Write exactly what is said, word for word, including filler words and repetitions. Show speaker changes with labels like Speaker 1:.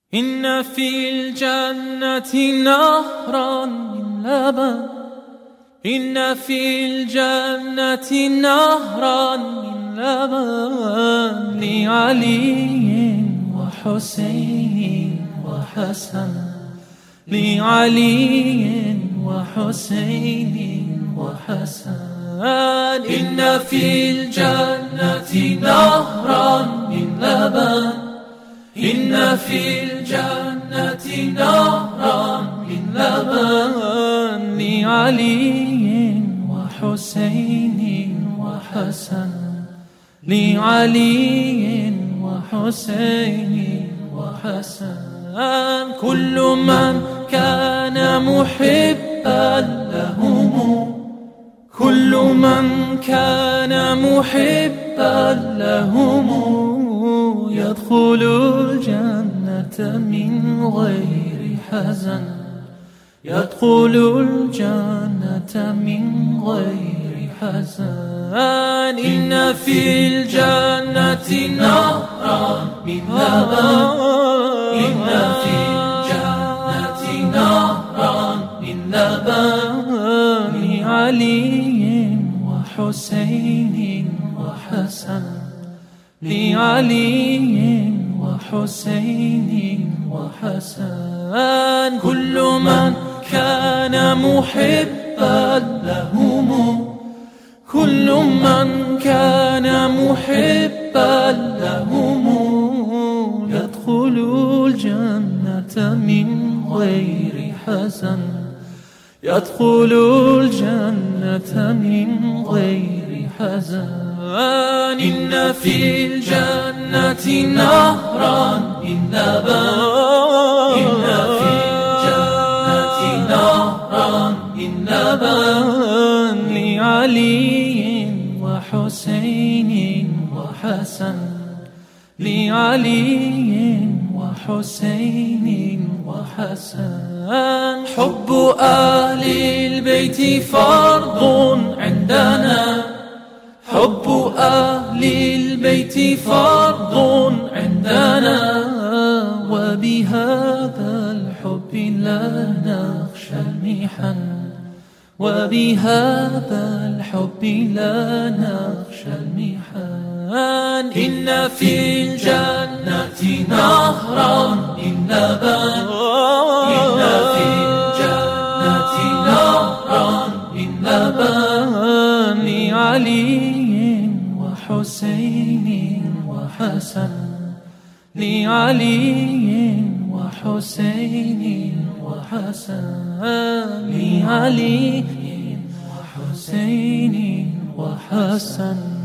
Speaker 1: إن في الجنة نهرا من لبن إن في الجنة نهرا من لبن لعلي وحسين وحسن لعلي وحسين وحسن إن في الجنة نهرا من لبن إن في الجنة نهرا من لبن لعلي وحسين وحسن لعلي وحسين وحسن كل من كان محبا لهم كل من كان محبا لهم يدخل الجنة من غير حزن يدخل الجنة من غير حزن إن في الجنة نهرا من لبن إن في الجنة نهرا من لبن لعلي وحسين وحسن لعلي وحسين وحسن كل من كان محبا لهم كل من كان محبا لهم يدخل الجنة من غير حزن يدخل الجنة من غير حزن إن في الجنة نهرا من لبن إن في الجنة نهرا من لبن لعلي وحسين وحسن لعلي وحسين وحسن حب أهل البيت فرض عندنا حب أهل البيت فرض عندنا وبهذا الحب لا نخشى المحن وبهذا الحب لا نخشى المحن إن في الجنة نهرا من لبن إن في الجنة نهرا من لبن لعلي وحسين وحسن لعلي وحسين وحسن لعلي وحسين وحسن